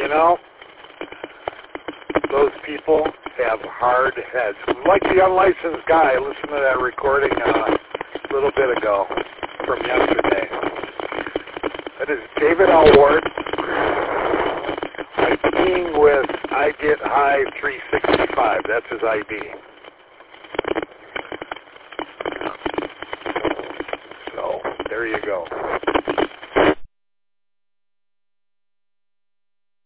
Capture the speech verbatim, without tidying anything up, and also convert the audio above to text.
know, those people have hard heads. Like the unlicensed guy, listen to that recording uh, a little bit ago from yesterday. That is David Alward. IDing with I Get High three sixty-five. That's his I D. So, there you go.